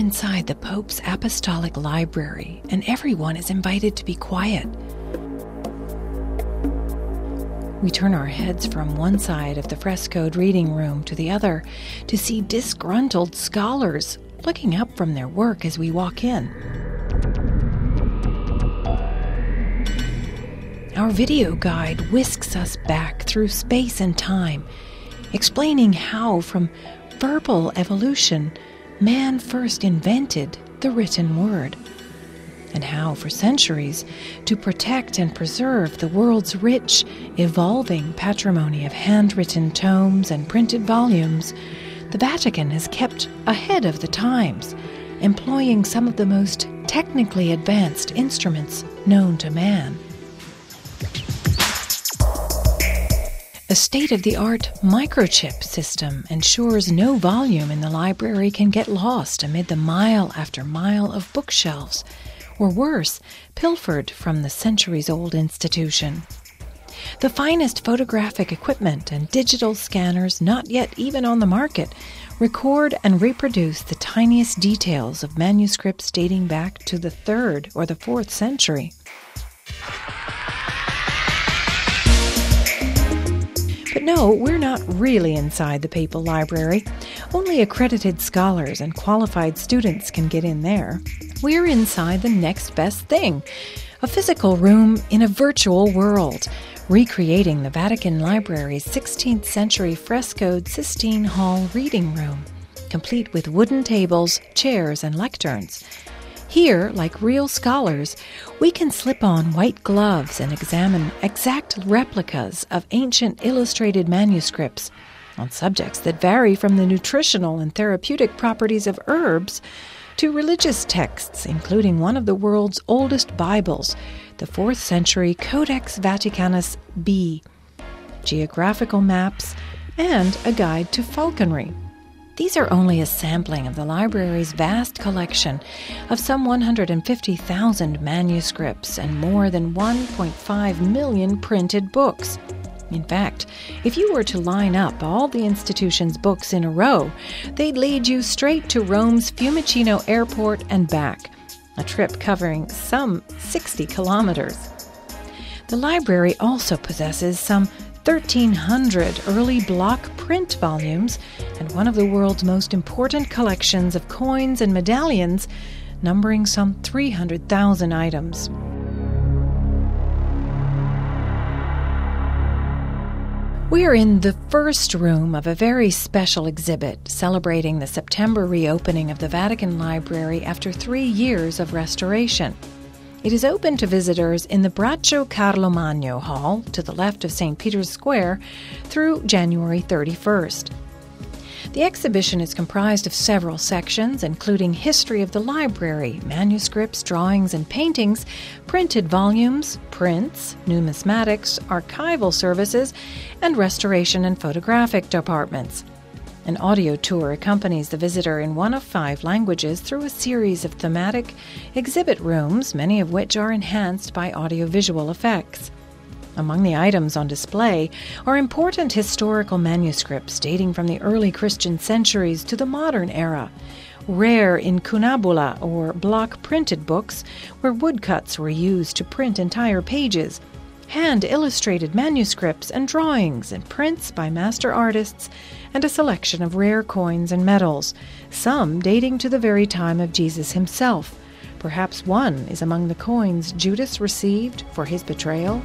inside the Pope's Apostolic Library, and everyone is invited to be quiet. We turn our heads from one side of the frescoed reading room to the other to see disgruntled scholars looking up from their work as we walk in. Our video guide whisks us back through space and time, explaining how, from verbal evolution, man first invented the written word, and how, for centuries, to protect and preserve the world's rich, evolving patrimony of handwritten tomes and printed volumes, the Vatican has kept ahead of the times, employing some of the most technically advanced instruments known to man. A state-of-the-art microchip system ensures no volume in the library can get lost amid the mile after mile of bookshelves, or worse, pilfered from the centuries-old institution. The finest photographic equipment and digital scanners not yet even on the market record and reproduce the tiniest details of manuscripts dating back to the 3rd or the 4th century. But no, we're not really inside the Papal Library. Only accredited scholars and qualified students can get in there. We're inside the next best thing, a physical room in a virtual world, recreating the Vatican Library's 16th century frescoed Sistine Hall reading room, complete with wooden tables, chairs, and lecterns. Here, like real scholars, we can slip on white gloves and examine exact replicas of ancient illustrated manuscripts on subjects that vary from the nutritional and therapeutic properties of herbs to religious texts, including one of the world's oldest Bibles, the 4th century Codex Vaticanus B, geographical maps, and a guide to falconry. These are only a sampling of the library's vast collection of some 150,000 manuscripts and more than 1.5 million printed books. In fact, if you were to line up all the institution's books in a row, they'd lead you straight to Rome's Fiumicino Airport and back, a trip covering some 60 kilometers. The library also possesses some 1,300 early block print volumes and one of the world's most important collections of coins and medallions, numbering some 300,000 items. We are in the first room of a very special exhibit celebrating the September reopening of the Vatican Library after 3 years of restoration. It is open to visitors in the Braccio Carlomagno Hall, to the left of St. Peter's Square, through January 31st. The exhibition is comprised of several sections, including history of the library, manuscripts, drawings, and paintings, printed volumes, prints, numismatics, archival services, and restoration and photographic departments. An audio tour accompanies the visitor in one of 5 languages through a series of thematic exhibit rooms, many of which are enhanced by audiovisual effects. Among the items on display are important historical manuscripts dating from the early Christian centuries to the modern era, rare incunabula or block-printed books where woodcuts were used to print entire pages, hand-illustrated manuscripts and drawings and prints by master artists, and a selection of rare coins and medals, some dating to the very time of Jesus himself. Perhaps one is among the coins Judas received for his betrayal.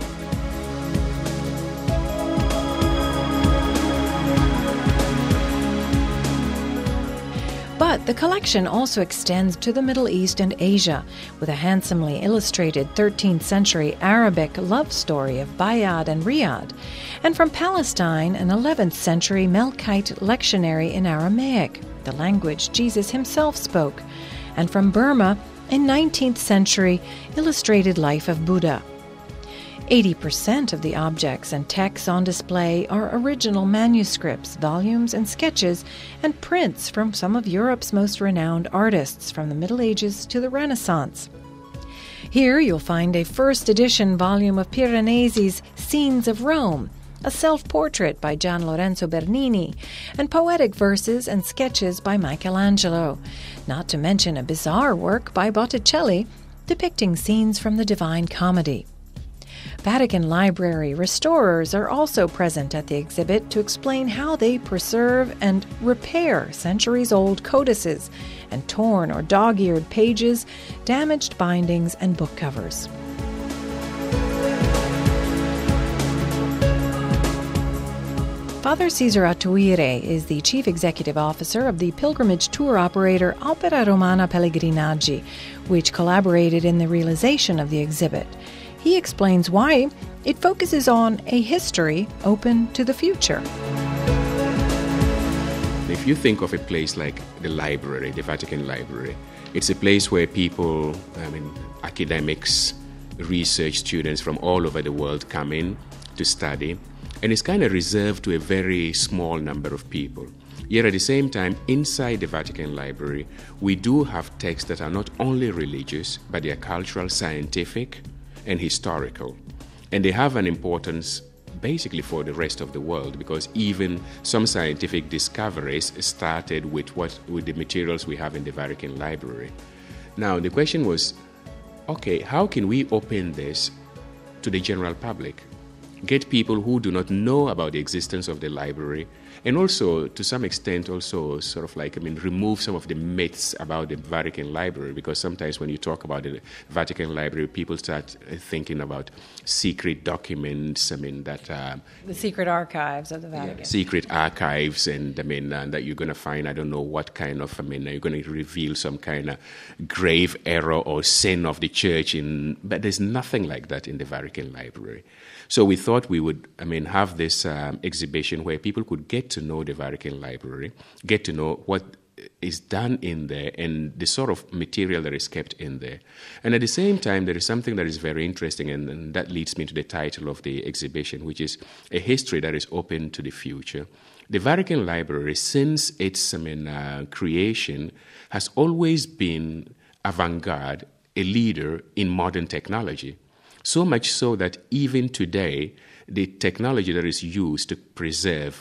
But the collection also extends to the Middle East and Asia, with a handsomely illustrated 13th century Arabic love story of Bayad and Riyadh, and from Palestine an 11th century Melkite lectionary in Aramaic, the language Jesus himself spoke, and from Burma a 19th century illustrated life of Buddha. 80% of the objects and texts on display are original manuscripts, volumes, and sketches, and prints from some of Europe's most renowned artists from the Middle Ages to the Renaissance. Here you'll find a first edition volume of Piranesi's Scenes of Rome, a self-portrait by Gian Lorenzo Bernini, and poetic verses and sketches by Michelangelo, not to mention a bizarre work by Botticelli depicting scenes from the Divine Comedy. Vatican Library restorers are also present at the exhibit to explain how they preserve and repair centuries-old codices and torn or dog-eared pages, damaged bindings, and book covers. Father Cesar Atuire is the Chief Executive Officer of the pilgrimage tour operator Opera Romana Pellegrinaggi, which collaborated in the realization of the exhibit. He explains why it focuses on a history open to the future. If you think of a place like the library, the Vatican Library, it's a place where people, academics, research students from all over the world come in to study, and it's kind of reserved to a very small number of people. Yet at the same time, inside the Vatican Library, we do have texts that are not only religious, but they are cultural, scientific, and historical. And they have an importance basically for the rest of the world, because even some scientific discoveries started with the materials we have in the Vatican Library. Now, the question was, okay, how can we open this to the general public? Get people who do not know about the existence of the library, and also, to some extent, also remove some of the myths about the Vatican Library, because sometimes when you talk about the Vatican Library, people start thinking about secret documents, the secret archives of the Vatican. Yeah, secret archives, and that you're going to find, I don't know what kind of, you're going to reveal some kind of grave error or sin of the church, but there's nothing like that in the Vatican Library. So we thought we would, have this exhibition where people could get to know the Vatican Library, get to know what is done in there and the sort of material that is kept in there. And at the same time, there is something that is very interesting, and that leads me to the title of the exhibition, which is a history that is open to the future. The Vatican Library, since its creation, has always been avant-garde, a leader in modern technology. So much so that even today, the technology that is used to preserve,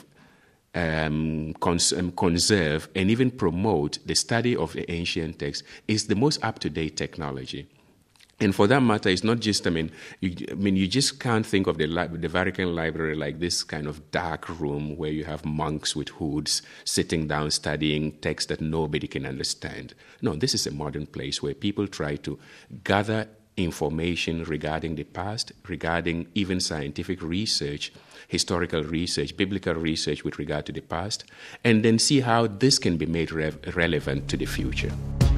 conserve, and even promote the study of the ancient texts is the most up-to-date technology. And for that matter, it's not just, you just can't think of the Vatican Library like this kind of dark room where you have monks with hoods sitting down studying texts that nobody can understand. No, this is a modern place where people try to gather information regarding the past, regarding even scientific research, historical research, biblical research with regard to the past, and then see how this can be made relevant to the future.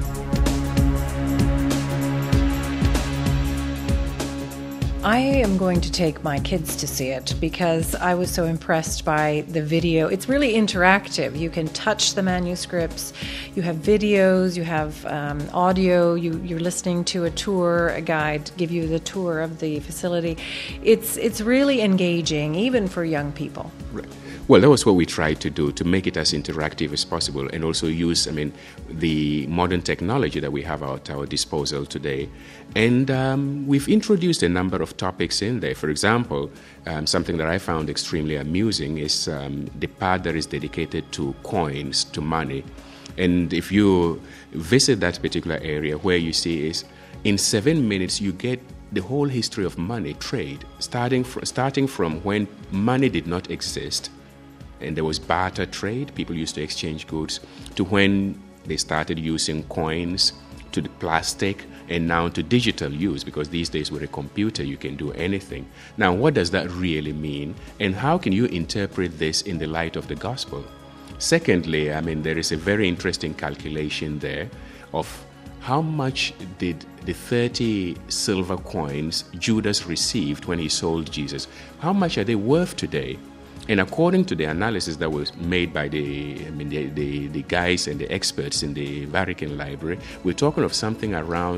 I am going to take my kids to see it because I was so impressed by the video. It's really interactive. You can touch the manuscripts. You have videos. You have audio. You're listening to a tour, a guide give you the tour of the facility. It's really engaging, even for young people. Right. Well, that was what we tried to do, to make it as interactive as possible, and also use, the modern technology that we have at our disposal today. And we've introduced a number of topics in there. For example, something that I found extremely amusing is the part that is dedicated to coins, to money. And if you visit that particular area, where you see is, in 7 minutes, you get the whole history of money, trade, starting from when money did not exist, and there was barter trade, people used to exchange goods, to when they started using coins, to the plastic, and now to digital use, because these days with a computer you can do anything. Now, what does that really mean, and how can you interpret this in the light of the gospel? Secondly, there is a very interesting calculation there of how much did the 30 silver coins Judas received when he sold Jesus, how much are they worth today? And according to the analysis that was made by the guys and the experts in the Vatican Library, we're talking of something around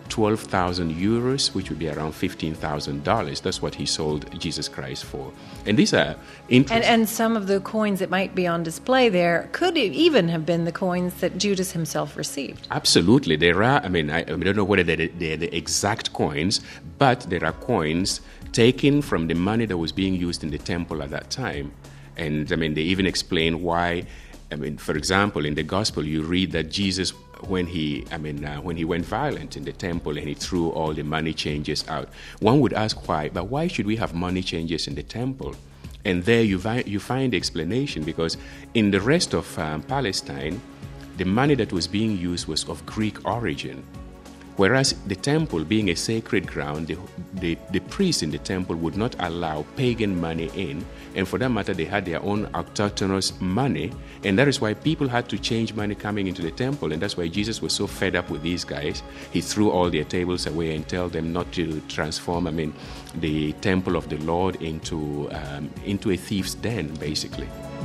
12,000 euros, which would be around $15,000. That's what he sold Jesus Christ for. And these are interesting. And some of the coins that might be on display there could even have been the coins that Judas himself received. Absolutely. There are, I don't know whether they're the exact coins, but there are coins taken from the money that was being used in the temple at that time. And, they even explain why. For example, in the gospel, you read that Jesus, when he went violent in the temple and he threw all the money changers out. One would ask why, but why should we have money changers in the temple? And there you find the explanation, because in the rest of Palestine, the money that was being used was of Greek origin. Whereas the temple, being a sacred ground, the priests in the temple would not allow pagan money in. And for that matter, they had their own autochthonous money. And that is why people had to change money coming into the temple. And that's why Jesus was so fed up with these guys. He threw all their tables away and told them not to transform, the temple of the Lord into a thief's den, basically.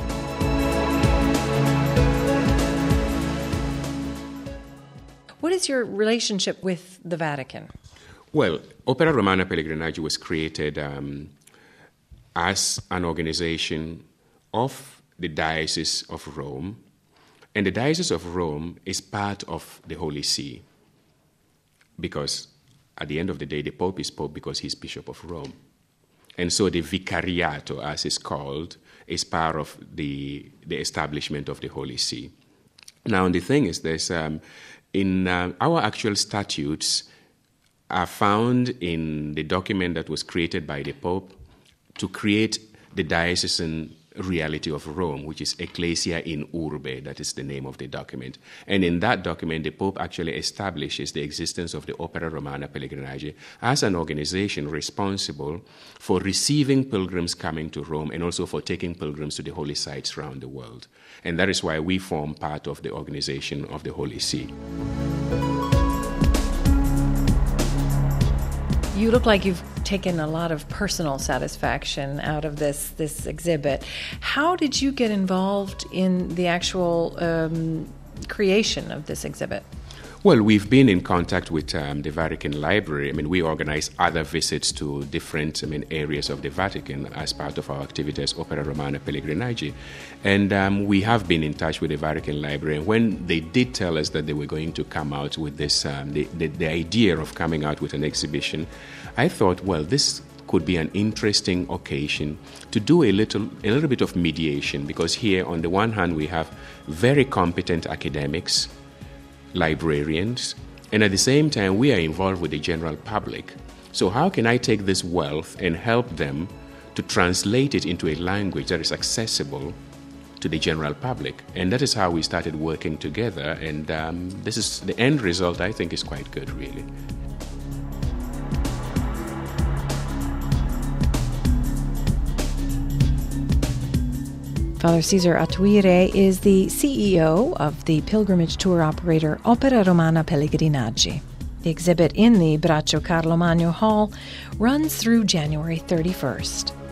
What is your relationship with the Vatican? Well, Opera Romana Pellegrinaggio was created as an organization of the Diocese of Rome, and the Diocese of Rome is part of the Holy See, because at the end of the day, the Pope is Pope because he's Bishop of Rome. And so the Vicariato, as it's called, is part of the establishment of the Holy See. Now, the thing is, there's in our actual statutes are found in the document that was created by the Pope to create the diocesan reality of Rome, which is Ecclesia in Urbe. That is the name of the document. And in that document, the Pope actually establishes the existence of the Opera Romana Pellegrinaggio as an organization responsible for receiving pilgrims coming to Rome and also for taking pilgrims to the holy sites around the world. And that is why we form part of the organization of the Holy See. You look like you've taken a lot of personal satisfaction out of this exhibit. How did you get involved in the actual creation of this exhibit? Well, we've been in contact with the Vatican Library. We organize other visits to different areas of the Vatican as part of our activity as Opera Romana Pellegrinaggio. And we have been in touch with the Vatican Library. And when they did tell us that they were going to come out with this, the idea of coming out with an exhibition, I thought, well, this could be an interesting occasion to do a little bit of mediation, because here, on the one hand, we have very competent academics, librarians, and at the same time we are involved with the general public. So how can I take this wealth and help them to translate it into a language that is accessible to the general public? And that is how we started working together, and this is the end result. I think is quite good, really. Father Cesar Atuire is the CEO of the pilgrimage tour operator Opera Romana Pellegrinaggio. The exhibit in the Braccio Carlo Magno Hall runs through January 31st.